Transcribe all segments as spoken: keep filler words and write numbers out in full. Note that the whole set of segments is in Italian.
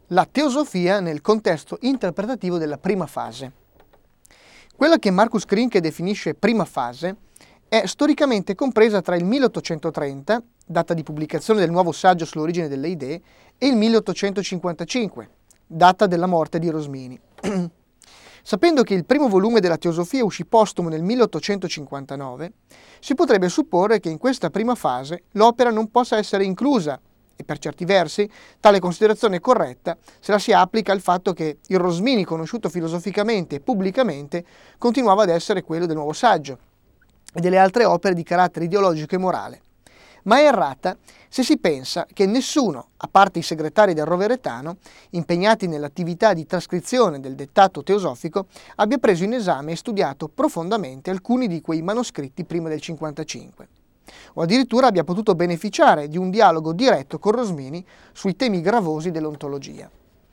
la teosofia nel contesto interpretativo della prima fase. Quella che Marcus Krinke definisce prima fase è storicamente compresa tra il milleottocentotrenta, data di pubblicazione del nuovo saggio sull'origine delle idee, e il milleottocentocinquantacinque, data della morte di Rosmini. Sapendo che il primo volume della teosofia uscì postumo nel milleottocentocinquantanove, si potrebbe supporre che in questa prima fase l'opera non possa essere inclusa, e per certi versi tale considerazione è corretta se la si applica al fatto che il Rosmini conosciuto filosoficamente e pubblicamente continuava ad essere quello del nuovo saggio e delle altre opere di carattere ideologico e morale. Ma è errata se si pensa che nessuno, a parte i segretari del Roveretano, impegnati nell'attività di trascrizione del dettato teosofico, abbia preso in esame e studiato profondamente alcuni di quei manoscritti prima del cinquantacinque, o addirittura abbia potuto beneficiare di un dialogo diretto con Rosmini sui temi gravosi dell'ontologia.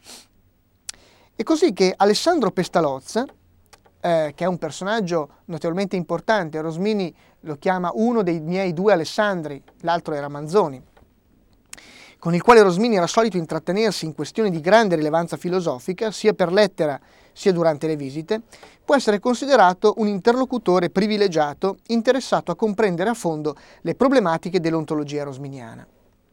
È così che Alessandro Pestalozza, eh, che è un personaggio notevolmente importante, Rosmini lo chiama uno dei miei due Alessandri, l'altro era Manzoni, con il quale Rosmini era solito intrattenersi in questioni di grande rilevanza filosofica, sia per lettera sia durante le visite, può essere considerato un interlocutore privilegiato interessato a comprendere a fondo le problematiche dell'ontologia rosminiana.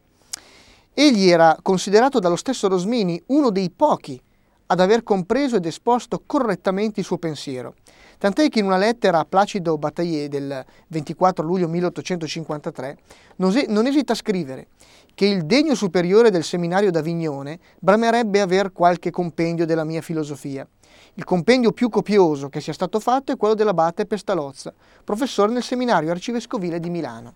Egli era considerato dallo stesso Rosmini uno dei pochi ad aver compreso ed esposto correttamente il suo pensiero, tant'è che in una lettera a Placido Bataillé del ventiquattro luglio milleottocentocinquantatré non esita a scrivere che il degno superiore del seminario d'Avignone bramerebbe aver qualche compendio della mia filosofia. Il compendio più copioso che sia stato fatto è quello dell'abate Pestalozza, professore nel seminario arcivescovile di Milano.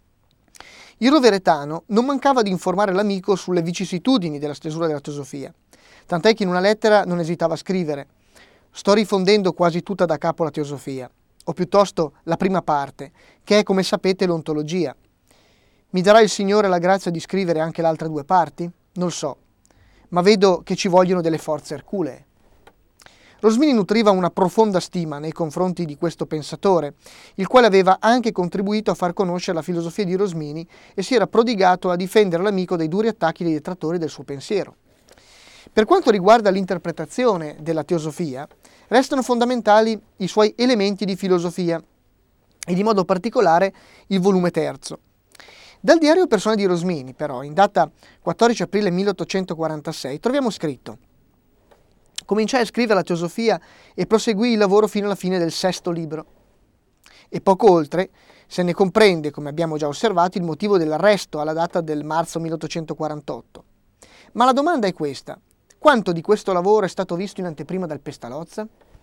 Il Roveretano non mancava di informare l'amico sulle vicissitudini della stesura della teosofia, tant'è che in una lettera non esitava a scrivere: sto rifondendo quasi tutta da capo la teosofia, o piuttosto la prima parte, che è, come sapete, l'ontologia. Mi darà il Signore la grazia di scrivere anche le altre due parti? Non so, ma vedo che ci vogliono delle forze erculee. Rosmini nutriva una profonda stima nei confronti di questo pensatore, il quale aveva anche contribuito a far conoscere la filosofia di Rosmini e si era prodigato a difendere l'amico dai duri attacchi dei detrattori del suo pensiero. Per quanto riguarda l'interpretazione della teosofia, restano fondamentali i suoi elementi di filosofia, e in modo particolare il volume terzo. Dal diario personale di Rosmini, però, in data quattordici aprile milleottocentoquarantasei, troviamo scritto: cominciai a scrivere la teosofia e proseguì il lavoro fino alla fine del sesto libro. E poco oltre se ne comprende, come abbiamo già osservato, il motivo dell'arresto alla data del marzo milleottocentoquarantotto. Ma la domanda è questa: quanto di questo lavoro è stato visto in anteprima dal Pestalozza?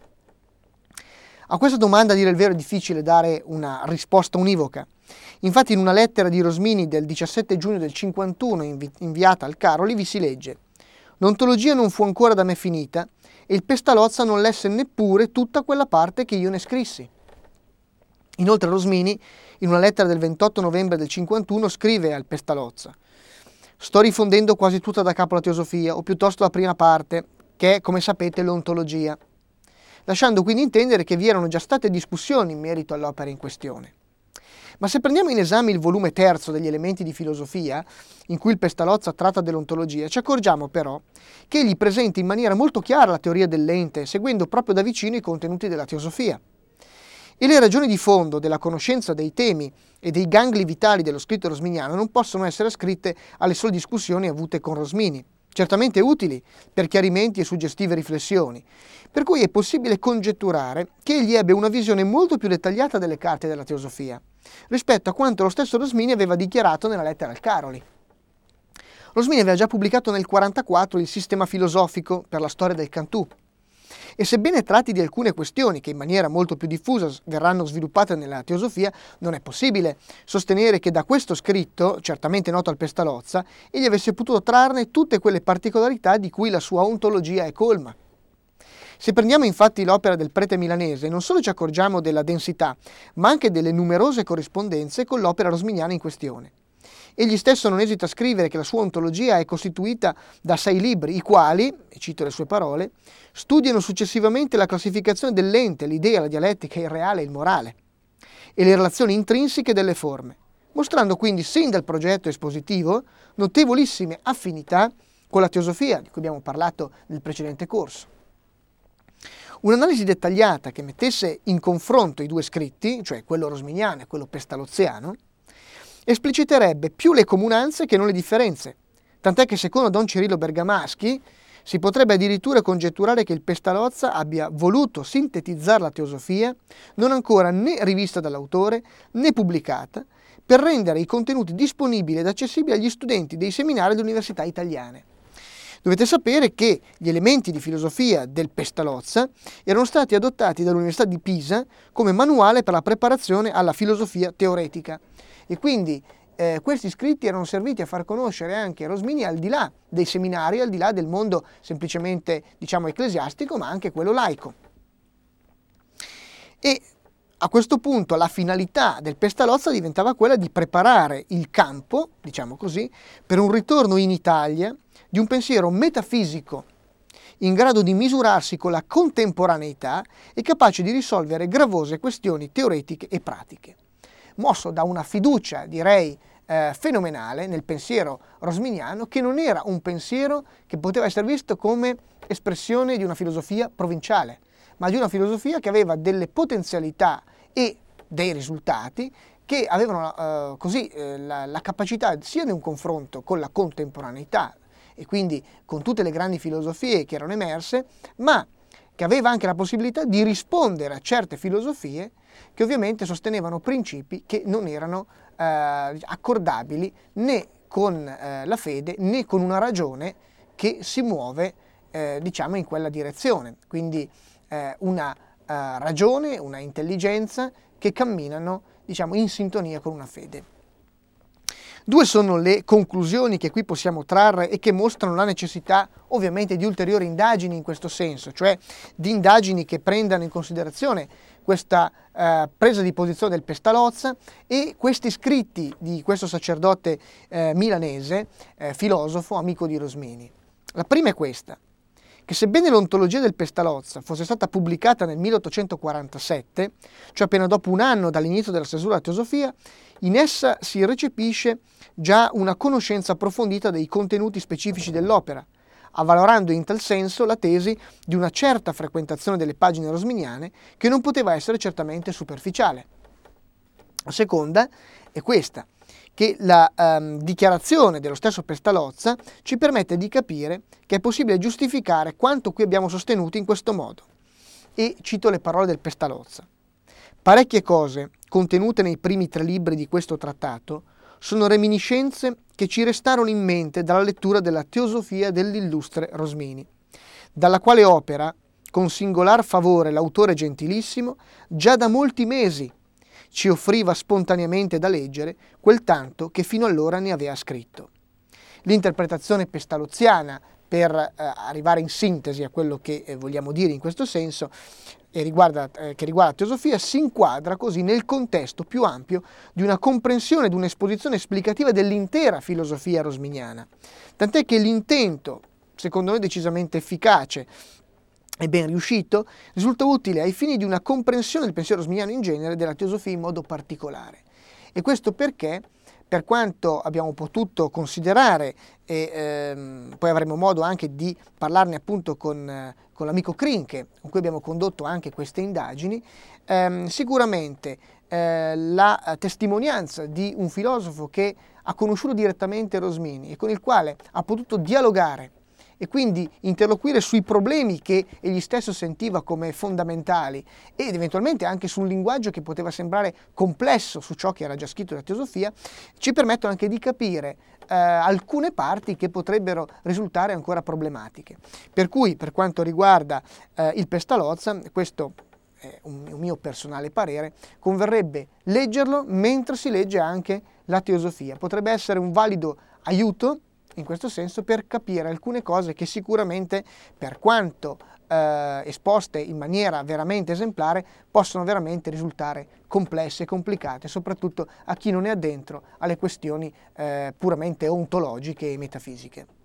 A questa domanda, a dire il vero, è difficile dare una risposta univoca. Infatti in una lettera di Rosmini del diciassette giugno del cinquantuno invi- inviata al Caroli vi si legge: l'ontologia non fu ancora da me finita e il Pestalozza non lesse neppure tutta quella parte che io ne scrissi. Inoltre Rosmini, in una lettera del ventotto novembre del cinquantuno, scrive al Pestalozza: sto rifondendo quasi tutta da capo la teosofia, o piuttosto la prima parte, che è, come sapete, l'ontologia, lasciando quindi intendere che vi erano già state discussioni in merito all'opera in questione. Ma se prendiamo in esame il volume terzo degli elementi di filosofia, in cui il Pestalozza tratta dell'ontologia, ci accorgiamo però che egli presenta in maniera molto chiara la teoria dell'ente, seguendo proprio da vicino i contenuti della teosofia. E le ragioni di fondo della conoscenza dei temi e dei gangli vitali dello scritto rosminiano non possono essere ascritte alle sole discussioni avute con Rosmini, certamente utili per chiarimenti e suggestive riflessioni, per cui è possibile congetturare che egli ebbe una visione molto più dettagliata delle carte della teosofia, rispetto a quanto lo stesso Rosmini aveva dichiarato nella lettera al Caroli. Rosmini aveva già pubblicato nel millenovecentoquarantaquattro il Sistema filosofico per la storia del Cantù, e sebbene tratti di alcune questioni che in maniera molto più diffusa verranno sviluppate nella teosofia, non è possibile sostenere che da questo scritto, certamente noto al Pestalozza, egli avesse potuto trarne tutte quelle particolarità di cui la sua ontologia è colma. Se prendiamo infatti l'opera del prete milanese, non solo ci accorgiamo della densità, ma anche delle numerose corrispondenze con l'opera rosminiana in questione. Egli stesso non esita a scrivere che la sua ontologia è costituita da sei libri, i quali, e cito le sue parole, studiano successivamente la classificazione dell'ente, l'idea, la dialettica, il reale e il morale, e le relazioni intrinseche delle forme, mostrando quindi sin dal progetto espositivo notevolissime affinità con la teosofia, di cui abbiamo parlato nel precedente corso. Un'analisi dettagliata che mettesse in confronto i due scritti, cioè quello rosminiano e quello pestaloziano, espliciterebbe più le comunanze che non le differenze, tant'è che secondo Don Cirillo Bergamaschi si potrebbe addirittura congetturare che il Pestalozza abbia voluto sintetizzare la teosofia, non ancora né rivista dall'autore né pubblicata, per rendere i contenuti disponibili ed accessibili agli studenti dei seminari delle università italiane. Dovete sapere che gli elementi di filosofia del Pestalozza erano stati adottati dall'Università di Pisa come manuale per la preparazione alla filosofia teoretica e quindi eh, questi scritti erano serviti a far conoscere anche Rosmini al di là dei seminari, al di là del mondo semplicemente diciamo ecclesiastico, ma anche quello laico. E a questo punto la finalità del Pestalozza diventava quella di preparare il campo, diciamo così, per un ritorno in Italia di un pensiero metafisico in grado di misurarsi con la contemporaneità e capace di risolvere gravose questioni teoretiche e pratiche. Mosso da una fiducia, direi, eh, fenomenale nel pensiero rosminiano, che non era un pensiero che poteva essere visto come espressione di una filosofia provinciale, ma di una filosofia che aveva delle potenzialità e dei risultati che avevano eh, così eh, la, la capacità sia di un confronto con la contemporaneità e quindi con tutte le grandi filosofie che erano emerse, ma che aveva anche la possibilità di rispondere a certe filosofie che ovviamente sostenevano principi che non erano eh, accordabili né con eh, la fede né con una ragione che si muove eh, diciamo in quella direzione, quindi eh, una eh, ragione, una intelligenza che camminano diciamo in sintonia con una fede. Due sono le conclusioni che qui possiamo trarre e che mostrano la necessità ovviamente di ulteriori indagini in questo senso, cioè di indagini che prendano in considerazione questa eh, presa di posizione del Pestalozza e questi scritti di questo sacerdote eh, milanese, eh, filosofo, amico di Rosmini. La prima è questa, che sebbene l'ontologia del Pestalozza fosse stata pubblicata nel milleottocentoquarantasette, cioè appena dopo un anno dall'inizio della stesura della teosofia, in essa si recepisce già una conoscenza approfondita dei contenuti specifici dell'opera, avvalorando in tal senso la tesi di una certa frequentazione delle pagine rosminiane che non poteva essere certamente superficiale. La seconda è questa, che la um, dichiarazione dello stesso Pestalozza ci permette di capire che è possibile giustificare quanto qui abbiamo sostenuto in questo modo. E cito le parole del Pestalozza. Parecchie cose contenute nei primi tre libri di questo trattato sono reminiscenze che ci restarono in mente dalla lettura della teosofia dell'illustre Rosmini, dalla quale opera, con singolar favore l'autore gentilissimo, già da molti mesi ci offriva spontaneamente da leggere quel tanto che fino allora ne aveva scritto. L'interpretazione pestaloziana, per eh, arrivare in sintesi a quello che eh, vogliamo dire in questo senso, e riguarda, eh, che riguarda la teosofia, si inquadra così nel contesto più ampio di una comprensione, di un'esposizione esplicativa dell'intera filosofia rosminiana. Tant'è che l'intento, secondo noi decisamente efficace e ben riuscito, risulta utile ai fini di una comprensione del pensiero rosminiano in genere e della teosofia in modo particolare. E questo perché, per quanto abbiamo potuto considerare, e ehm, poi avremo modo anche di parlarne appunto con, eh, con l'amico Krinke, con cui abbiamo condotto anche queste indagini, ehm, sicuramente eh, la testimonianza di un filosofo che ha conosciuto direttamente Rosmini e con il quale ha potuto dialogare e quindi interloquire sui problemi che egli stesso sentiva come fondamentali ed eventualmente anche su un linguaggio che poteva sembrare complesso su ciò che era già scritto dalla teosofia, ci permettono anche di capire eh, alcune parti che potrebbero risultare ancora problematiche. Per cui, per quanto riguarda eh, il Pestalozza, questo è un, un mio personale parere, converrebbe leggerlo mentre si legge anche la teosofia. Potrebbe essere un valido aiuto in questo senso per capire alcune cose che sicuramente, per quanto eh, esposte in maniera veramente esemplare, possono veramente risultare complesse e complicate, soprattutto a chi non è addentro alle questioni eh, puramente ontologiche e metafisiche.